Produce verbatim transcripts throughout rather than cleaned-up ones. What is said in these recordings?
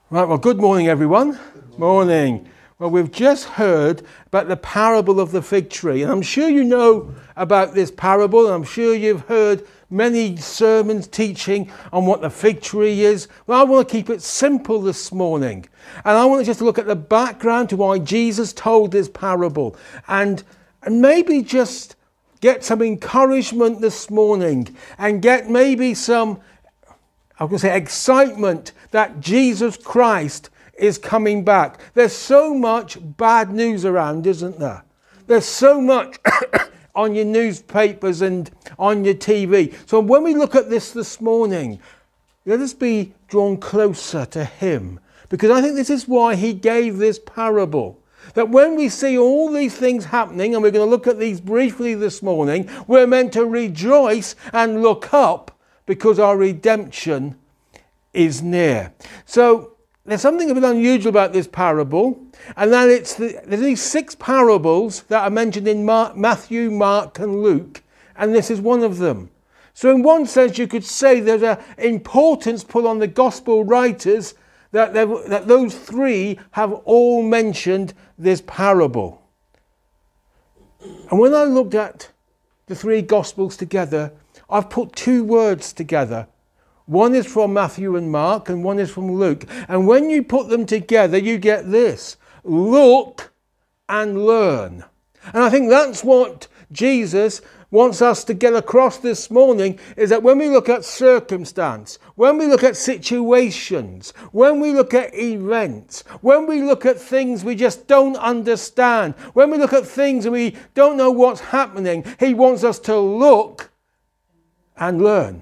Right, well, good morning, everyone. Good morning. morning. Well, we've just heard about the parable of the fig tree, and I'm sure you know about this parable, and I'm sure you've heard many sermons teaching on what the fig tree is. Well, I want to keep it simple this morning, and I want to just look at the background to why Jesus told this parable, and, and maybe just get some encouragement this morning, and get maybe some I was going to say excitement that Jesus Christ is coming back. There's so much bad news around, isn't there? There's so much on your newspapers and on your T V. So when we look at this this morning, let us be drawn closer to him. Because I think this is why he gave this parable. That when we see all these things happening, and we're going to look at these briefly this morning, we're meant to rejoice and look up, because our redemption is near. So there's something a bit unusual about this parable, and that it's the, there's these six parables that are mentioned in Mark, Matthew, Mark, and Luke, and this is one of them. So in one sense, you could say there's an importance put on the gospel writers that, that those three have all mentioned this parable. And when I looked at the three gospels together, I've put two words together. One is from Matthew and Mark, and one is from Luke. And when you put them together, you get this: look and learn. And I think that's what Jesus wants us to get across this morning, is that when we look at circumstance, when we look at situations, when we look at events, when we look at things we just don't understand, when we look at things and we don't know what's happening, he wants us to look and learn.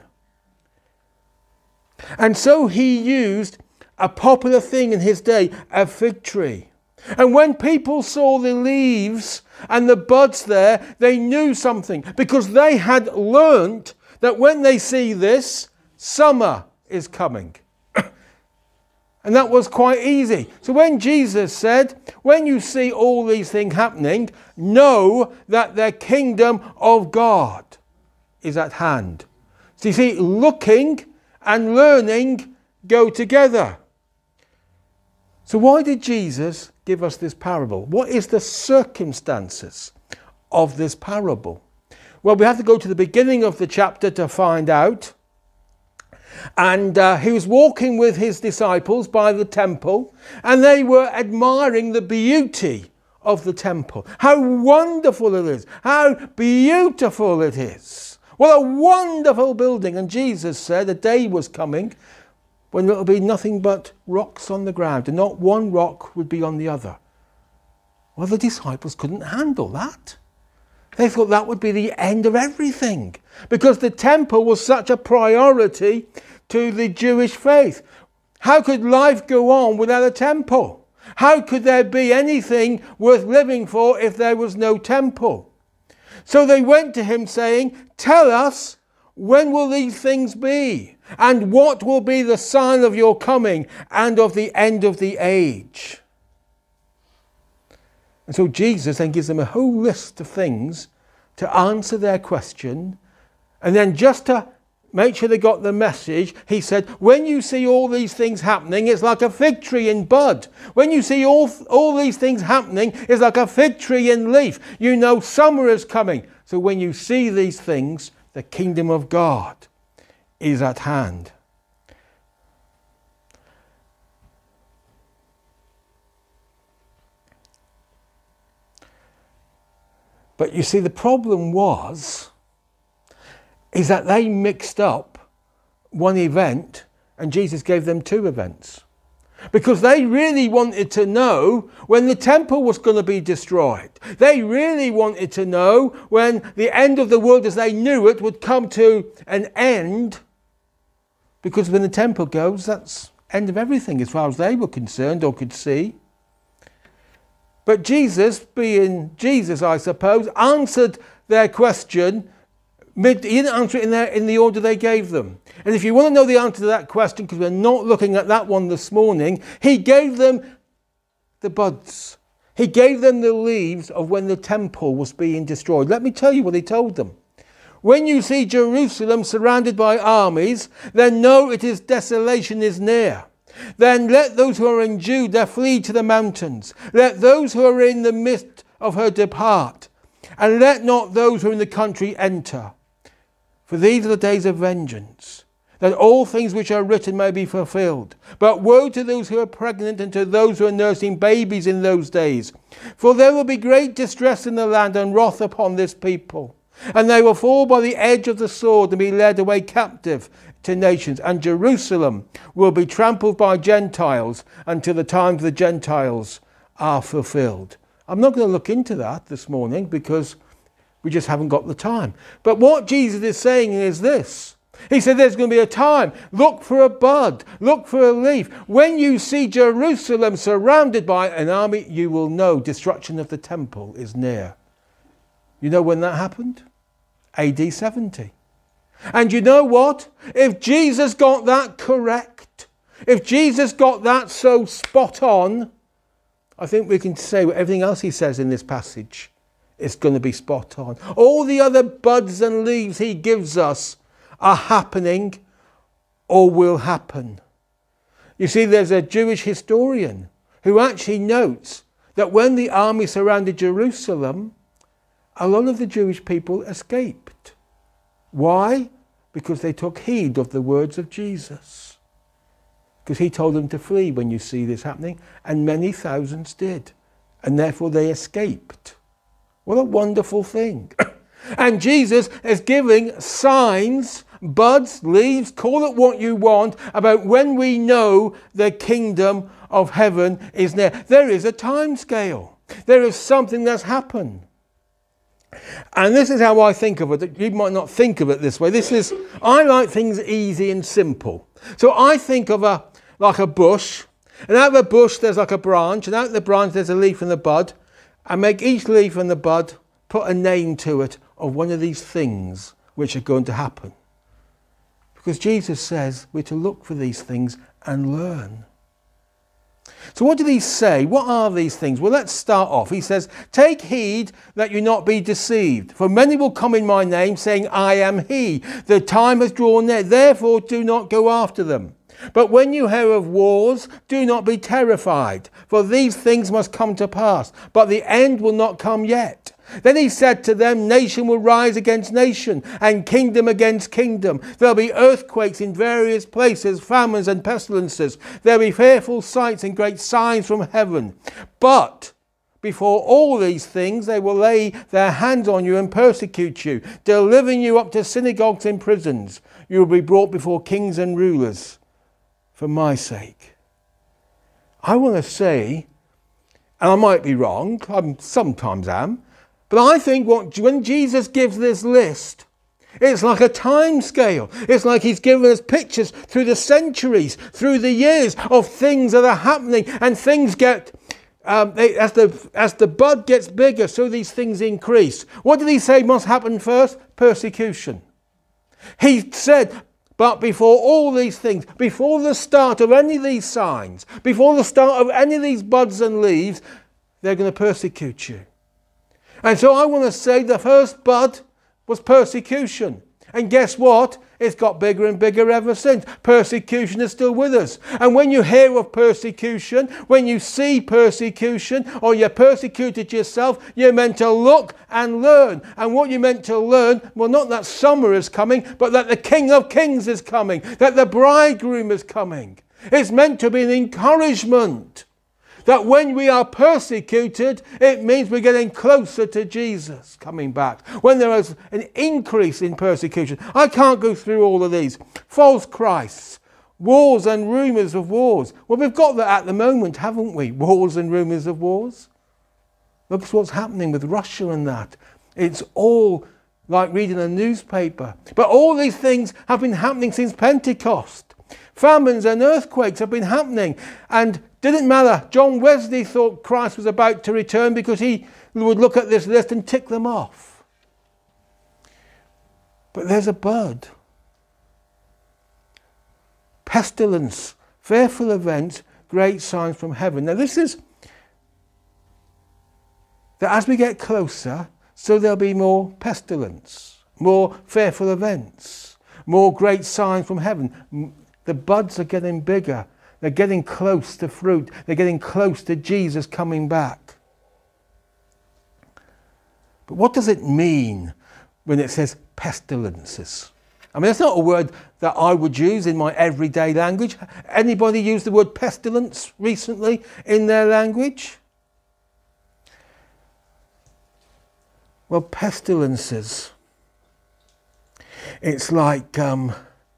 And so he used a popular thing in his day, a fig tree. And when people saw the leaves and the buds there, they knew something, because they had learnt that when they see this, summer is coming. And that was quite easy. So when Jesus said, when you see all these things happening, know that the kingdom of God is at hand. So you see, looking and learning go together. So why did Jesus give us this parable? What is the circumstances of this parable? Well, we have to go to the beginning of the chapter to find out. And uh, he was walking with his disciples by the temple, and they were admiring the beauty of the temple. How wonderful it is. How beautiful it is. What a wonderful building. And Jesus said a day was coming when there will be nothing but rocks on the ground, and not one rock would be on the other. Well, the disciples couldn't handle that. They thought that would be the end of everything, because the temple was such a priority to the Jewish faith. How could life go on without a temple? How could there be anything worth living for if there was no temple? So they went to him saying, tell us, when will these things be? And what will be the sign of your coming and of the end of the age? And so Jesus then gives them a whole list of things to answer their question. And then just to make sure they got the message, he said, when you see all these things happening, it's like a fig tree in bud. When you see all, all these things happening, it's like a fig tree in leaf. You know summer is coming. So when you see these things, the kingdom of God is at hand. But you see, the problem was, is that they mixed up one event and Jesus gave them two events. Because they really wanted to know when the temple was going to be destroyed. They really wanted to know when the end of the world as they knew it would come to an end. Because when the temple goes, that's end of everything as far as they were concerned or could see. But Jesus, being Jesus, I suppose, answered their question. Mid, he didn't answer it in, their, in the order they gave them. And if you want to know the answer to that question, because we're not looking at that one this morning, he gave them the buds. He gave them the leaves of when the temple was being destroyed. Let me tell you what he told them. When you see Jerusalem surrounded by armies, then know it is desolation is near. Then let those who are in Judah flee to the mountains. Let those who are in the midst of her depart. And let not those who are in the country enter. For these are the days of vengeance, that all things which are written may be fulfilled. But woe to those who are pregnant and to those who are nursing babies in those days. For there will be great distress in the land and wrath upon this people. And they will fall by the edge of the sword and be led away captive to nations. And Jerusalem will be trampled by Gentiles until the times of the Gentiles are fulfilled. I'm not going to look into that this morning because we just haven't got the time. But what Jesus is saying is this. He said there's going to be a time. Look for a bud. Look for a leaf. When you see Jerusalem surrounded by an army, you will know destruction of the temple is near. You know when that happened? A D seventy. And you know what? If Jesus got that correct, if Jesus got that so spot on, I think we can say what everything else he says in this passage is going to be spot on. All the other buds and leaves he gives us are happening or will happen. You see, there's a Jewish historian who actually notes that when the army surrounded Jerusalem, a lot of the Jewish people escaped. Why? Because they took heed of the words of Jesus. Because he told them to flee when you see this happening, and many thousands did. And therefore they escaped. What a wonderful thing. And Jesus is giving signs, buds, leaves, call it what you want, about when we know the kingdom of heaven is near. There is a time scale. There is something that's happened. And this is how I think of it. You might not think of it this way. This is, I like things easy and simple. So I think of a like a bush, and out of a bush there's like a branch, and out of the branch there's a leaf and the bud. And make each leaf and the bud put a name to it of one of these things which are going to happen. Because Jesus says we're to look for these things and learn. So what did he say? What are these things? Well, let's start off. He says, take heed that you not be deceived. For many will come in my name, saying, I am he. The time has drawn near. Therefore, do not go after them. But when you hear of wars, do not be terrified. For these things must come to pass. But the end will not come yet. Then he said to them, nation will rise against nation, and kingdom against kingdom. There'll be earthquakes in various places, famines and pestilences. There'll be fearful sights and great signs from heaven. But before all these things, they will lay their hands on you and persecute you, delivering you up to synagogues and prisons. You will be brought before kings and rulers for my sake. I want to say, and I might be wrong, I sometimes am, but I think what, when Jesus gives this list, it's like a time scale. It's like he's given us pictures through the centuries, through the years of things that are happening, and things get, um, they, as the as the bud gets bigger, so these things increase. What did he say must happen first? Persecution. He said, but before all these things, before the start of any of these signs, before the start of any of these buds and leaves, they're going to persecute you. And so I want to say the first bud was persecution. And guess what? It's got bigger and bigger ever since. Persecution is still with us. And when you hear of persecution, when you see persecution, or you're persecuted yourself, you're meant to look and learn. And what you're meant to learn, well, not that summer is coming, but that the King of Kings is coming, that the bridegroom is coming. It's meant to be an encouragement. That when we are persecuted, it means we're getting closer to Jesus coming back. When there is an increase in persecution. I can't go through all of these. False Christs, wars and rumours of wars. Well, we've got that at the moment, haven't we? Wars and rumours of wars. Look at what's happening with Russia and that. It's all like reading a newspaper. But all these things have been happening since Pentecost. Famines and earthquakes have been happening. And didn't matter. John Wesley thought Christ was about to return because he would look at this list and tick them off. But there's a bud. Pestilence, fearful events, great signs from heaven. Now this is that as we get closer, so there'll be more pestilence, more fearful events, more great signs from heaven. The buds are getting bigger. They're getting close to fruit. They're getting close to Jesus coming back. But what does it mean when it says pestilences? I mean, that's not a word that I would use in my everyday language. Anybody use the word pestilence recently in their language? Well, pestilences, it's like um,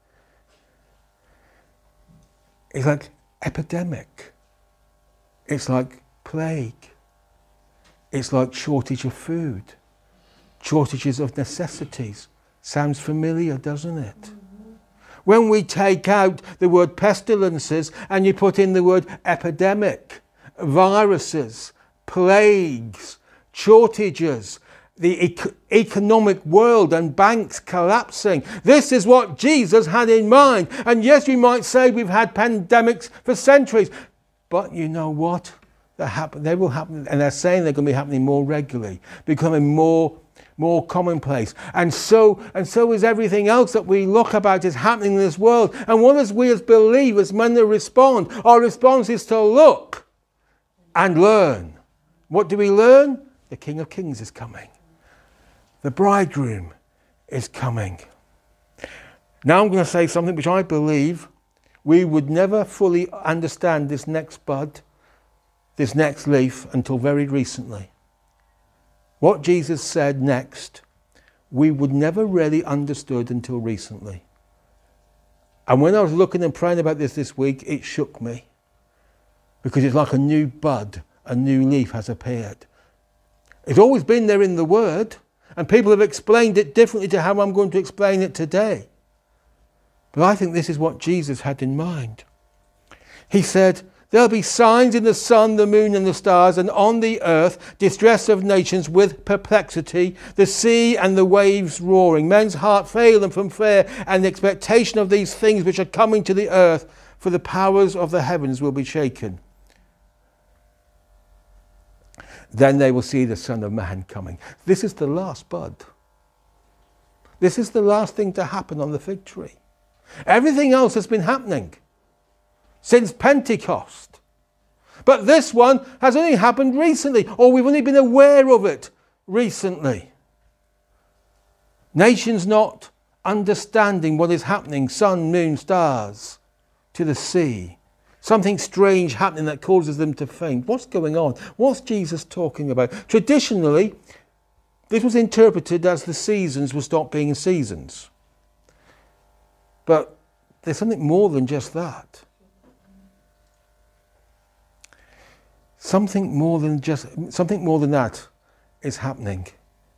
it's like epidemic. It's like plague. It's like shortage of food, shortages of necessities. Sounds familiar, doesn't it? Mm-hmm. When we take out the word pestilences and you put in the word epidemic, viruses, plagues, shortages, the ec- economic world and banks collapsing. This is what Jesus had in mind. And yes, you might say we've had pandemics for centuries, but you know what? They happen. They will happen, and they're saying they're going to be happening more regularly, becoming more, more commonplace. And so, and so is everything else that we look about is happening in this world. And what as we as believers, when they respond, our response is to look and learn. What do we learn? The King of Kings is coming. The bridegroom is coming. Now I'm going to say something which I believe we would never fully understand this next bud, this next leaf, until very recently. What Jesus said next, we would never really understood until recently. And when I was looking and praying about this this week, it shook me. Because it's like a new bud, a new leaf has appeared. It's always been there in the Word, and people have explained it differently to how I'm going to explain it today. But I think this is what Jesus had in mind. He said, there'll be signs in the sun, the moon and the stars, and on the earth distress of nations with perplexity, the sea and the waves roaring. Men's heart fail them from fear and the expectation of these things which are coming to the earth, for the powers of the heavens will be shaken. Then they will see the Son of Man coming. This is the last bud. This is the last thing to happen on the fig tree. Everything else has been happening since Pentecost. But this one has only happened recently, or we've only been aware of it recently. Nations not understanding what is happening, sun, moon, stars, to the sea. Something strange happening that causes them to faint. What's going on? What's Jesus talking about? Traditionally, this was interpreted as the seasons will stop being seasons. But there's something more than just that. Something more than just something more than that is happening.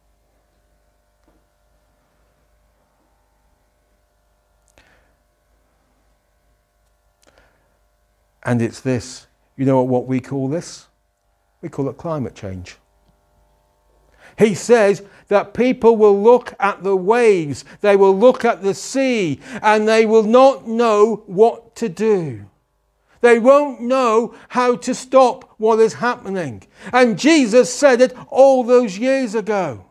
And it's this. You know what we call this? We call it climate change. He says that people will look at the waves, they will look at the sea, and they will not know what to do. They won't know how to stop what is happening. And Jesus said it all those years ago.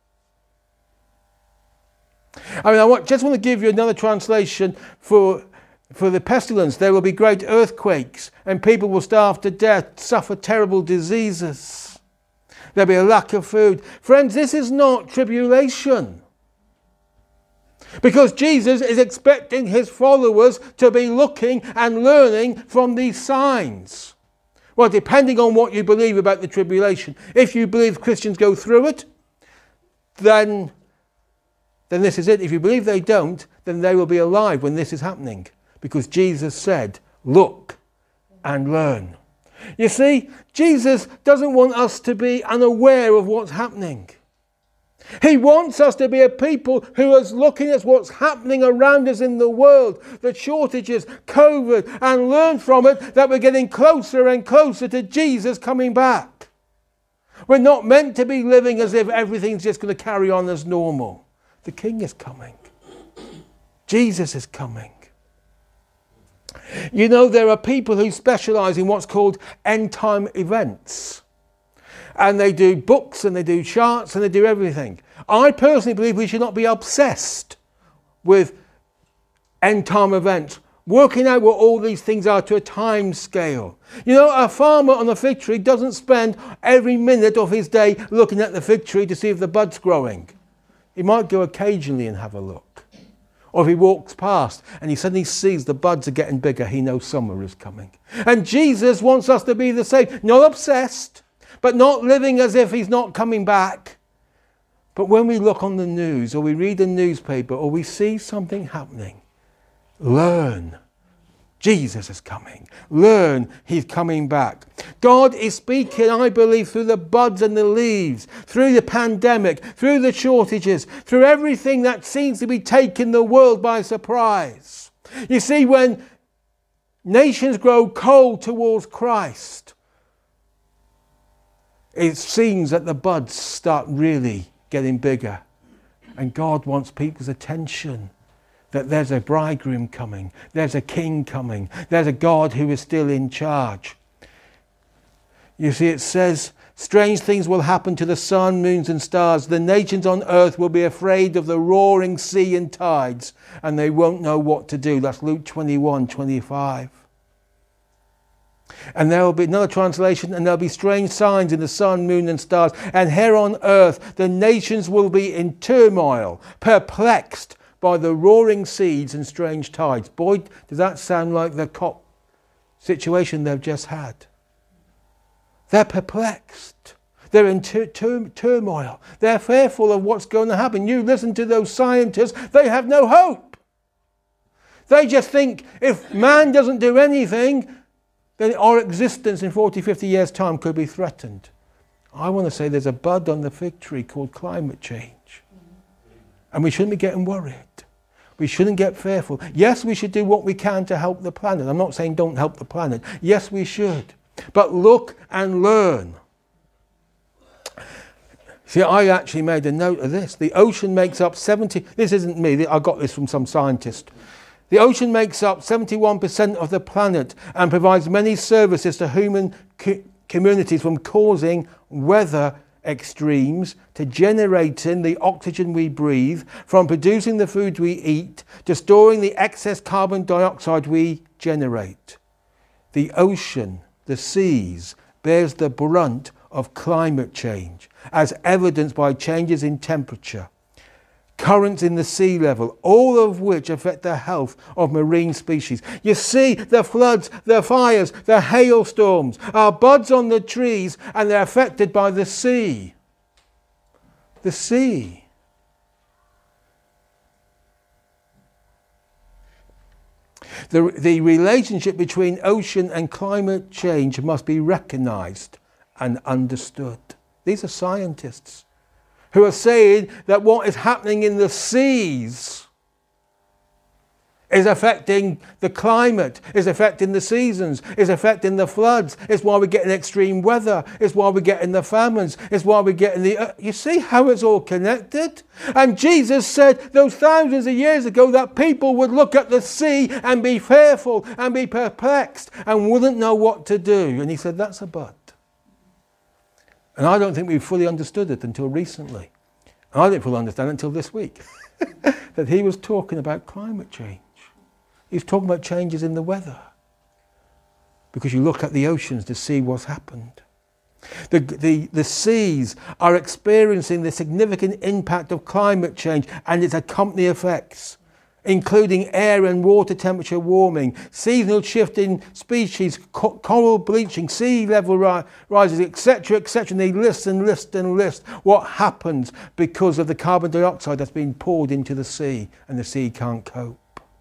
I mean, I want, just want to give you another translation for, for the pestilence. There will be great earthquakes, and people will starve to death, suffer terrible diseases. There'll be a lack of food. Friends, this is not tribulation. Because Jesus is expecting his followers to be looking and learning from these signs. Well, depending on what you believe about the tribulation. If you believe Christians go through it, then, then this is it. If you believe they don't, then they will be alive when this is happening. Because Jesus said, look and learn. You see, Jesus doesn't want us to be unaware of what's happening. He wants us to be a people who is looking at what's happening around us in the world, the shortages, COVID, and learn from it that we're getting closer and closer to Jesus coming back. We're not meant to be living as if everything's just going to carry on as normal. The King is coming. Jesus is coming. You know, there are people who specialise in what's called end-time events. And they do books and they do charts and they do everything. I personally believe we should not be obsessed with end-time events. working out what all these things are to a time scale. You know, a farmer on a fig tree doesn't spend every minute of his day looking at the fig tree to see if the bud's growing. He might go occasionally and have a look. Or if he walks past and he suddenly sees the buds are getting bigger, he knows summer is coming. And Jesus wants us to be the same. Not obsessed, but not living as if he's not coming back. But when we look on the news or we read the newspaper or we see something happening, learn. Jesus is coming. Learn he's coming back. God is speaking, I believe, through the buds and the leaves, through the pandemic, through the shortages, through everything that seems to be taking the world by surprise. You see, when nations grow cold towards Christ, it seems that the buds start really getting bigger. And God wants people's attention. That there's a bridegroom coming, there's a king coming, there's a God who is still in charge. You see, it says, strange things will happen to the sun, moons and stars. The nations on earth will be afraid of the roaring sea and tides, and they won't know what to do. That's Luke twenty-one, twenty-five. And there will be another translation, and there'll be strange signs in the sun, moon and stars. And here on earth, the nations will be in turmoil, perplexed by the roaring seas and strange tides. Boy, does that sound like the COP situation they've just had. They're perplexed. They're in tur- tur- turmoil. They're fearful of what's going to happen. You listen to those scientists, they have no hope. They just think if man doesn't do anything, then our existence in forty, fifty years' time could be threatened. I want to say there's a bud on the fig tree called climate change. And we shouldn't be getting worried. We shouldn't get fearful. Yes, we should do what we can to help the planet. I'm not saying don't help the planet. Yes, we should. But look and learn. See, I actually made a note of this. The ocean makes up seventy... This isn't me. I got this from some scientist. The ocean makes up seventy-one percent of the planet and provides many services to human co- communities, from causing weather extremes to generating the oxygen we breathe, from producing the food we eat to storing the excess carbon dioxide we generate. The ocean, the seas, bears the brunt of climate change, as evidenced by changes in temperature, currents in the sea level, all of which affect the health of marine species. You see, the floods, the fires, the hailstorms are buds on the trees, and they're affected by the sea. The sea. The, the relationship between ocean and climate change must be recognised and understood. These are scientists who are saying that what is happening in the seas is affecting the climate, is affecting the seasons, is affecting the floods. It's why we're getting extreme weather. It's why we're getting the famines. It's why we're getting the... Uh, you see how it's all connected? And Jesus said those thousands of years ago that people would look at the sea and be fearful and be perplexed and wouldn't know what to do. And he said, that's a bud. And I don't think we fully understood it until recently. And I didn't fully understand it until this week. That he was talking about climate change. He was talking about changes in the weather. Because you look at the oceans to see what's happened. The, the, the seas are experiencing the significant impact of climate change and its accompanying effects, including air and water temperature warming, seasonal shift in species, co- coral bleaching, sea level ri- rises, et cetera, et cetera. And they list and list and list what happens because of the carbon dioxide that's been poured into the sea, and the sea can't cope.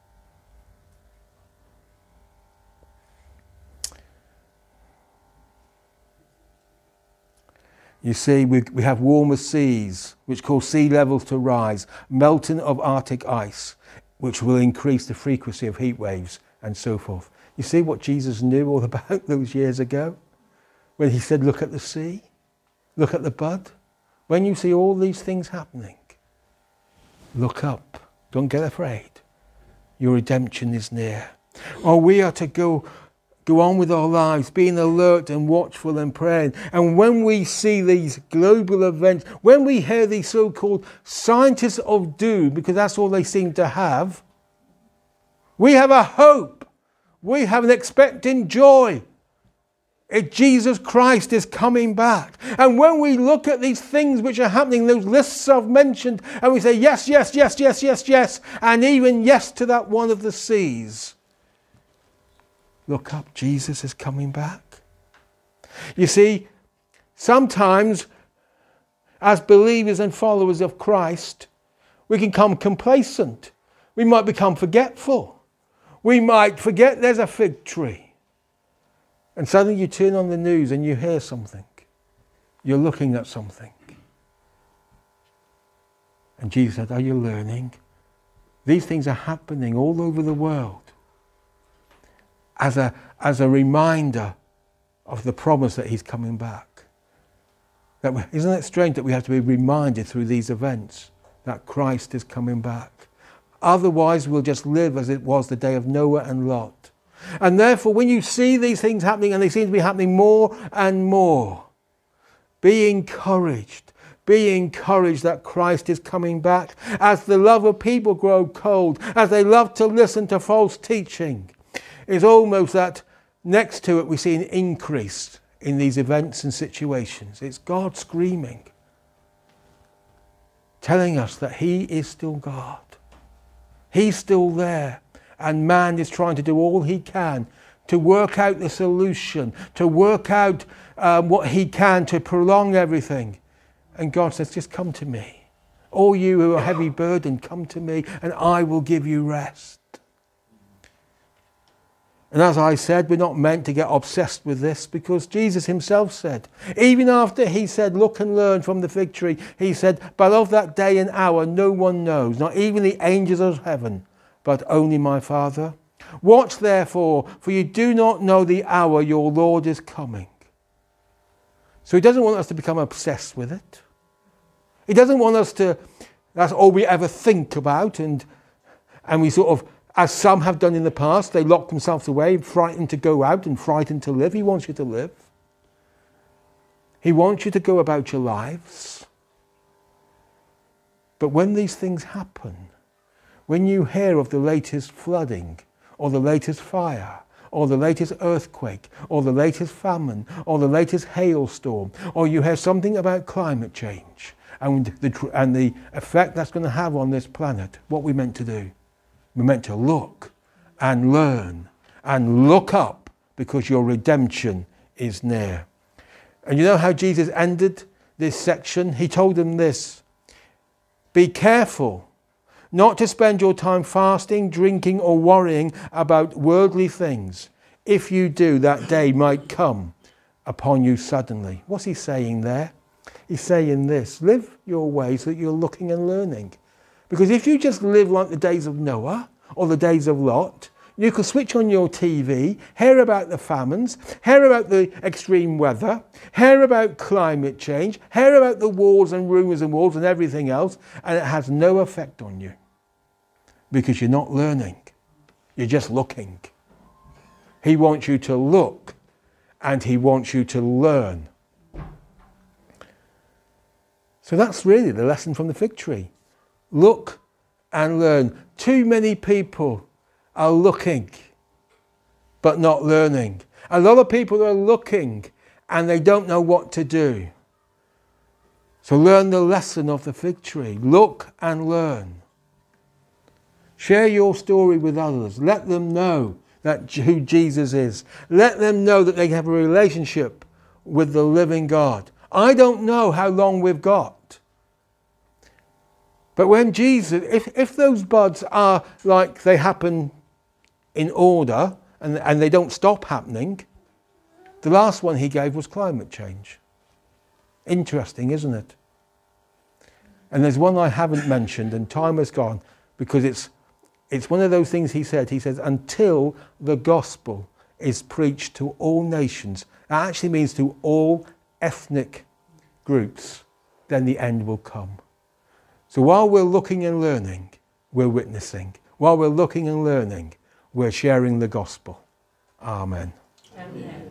You see, we, we have warmer seas, which cause sea levels to rise, melting of Arctic ice, which will increase the frequency of heat waves and so forth. You see what Jesus knew all about those years ago? When he said, look at the sea, look at the bud. When you see all these things happening, look up. Don't get afraid. Your redemption is near. Or we are to go, go on with our lives, being alert and watchful and praying. And when we see these global events, when we hear these so-called scientists of doom, because that's all they seem to have, We have a hope. We have an expecting joy. If Jesus Christ is coming back. And when we look at these things which are happening, those lists I've mentioned, and we say yes, yes, yes, yes, yes, yes, and even yes to that one of the seas. Look up, Jesus is coming back. You see, sometimes as believers and followers of Christ, we can become complacent. We might become forgetful. We might forget there's a fig tree. And suddenly you turn on the news and you hear something. You're looking at something. And Jesus said, are you learning? These things are happening all over the world as a, as a reminder of the promise that he's coming back. That we, isn't it strange that we have to be reminded through these events that Christ is coming back? Otherwise we'll just live as it was the day of Noah and Lot. And therefore, when you see these things happening, and they seem to be happening more and more, be encouraged. Be encouraged that Christ is coming back. As the love of people grow cold, as they love to listen to false teaching, it's almost that next to it we see an increase in these events and situations. It's God screaming, telling us that he is still God. He's still there. And man is trying to do all he can to work out the solution, to work out um, what he can to prolong everything. And God says, just come to me. All you who are heavy burdened, come to me and I will give you rest. And as I said, we're not meant to get obsessed with this because Jesus himself said, even after he said, look and learn from the fig tree, he said, but of that day and hour no one knows, not even the angels of heaven, but only my Father. Watch therefore, for you do not know the hour your Lord is coming. So he doesn't want us to become obsessed with it. He doesn't want us to, that's all we ever think about, and and we sort of, as some have done in the past, they lock themselves away, frightened to go out and frightened to live. He wants you to live. He wants you to go about your lives. But when these things happen, when you hear of the latest flooding, or the latest fire, or the latest earthquake, or the latest famine, or the latest hailstorm, or you hear something about climate change, and the, and the effect that's going to have on this planet, what we're meant to do? We're meant to look and learn and look up because your redemption is near. And you know how Jesus ended this section? He told them this, be careful not to spend your time fasting, drinking, or worrying about worldly things. If you do, that day might come upon you suddenly. What's he saying there? He's saying this, live your way so that you're looking and learning. Because if you just live like the days of Noah or the days of Lot, you could switch on your T V, hear about the famines, hear about the extreme weather, hear about climate change, hear about the wars and rumours and wars and everything else, and it has no effect on you. Because you're not learning. You're just looking. He wants you to look and he wants you to learn. So that's really the lesson from the fig tree. Look and learn. Too many people are looking but not learning. A lot of people are looking and they don't know what to do. So learn the lesson of the fig tree. Look and learn. Share your story with others. Let them know that who Jesus is. Let them know that they have a relationship with the living God. I don't know how long we've got. But when Jesus, if, if those buds are like they happen in order and, and they don't stop happening, the last one he gave was climate change. Interesting, isn't it? And there's one I haven't mentioned and time has gone because it's It's one of those things he said. He says, until the gospel is preached to all nations, that actually means to all ethnic groups, then the end will come. So while we're looking and learning, we're witnessing. While we're looking and learning, we're sharing the gospel. Amen. Amen.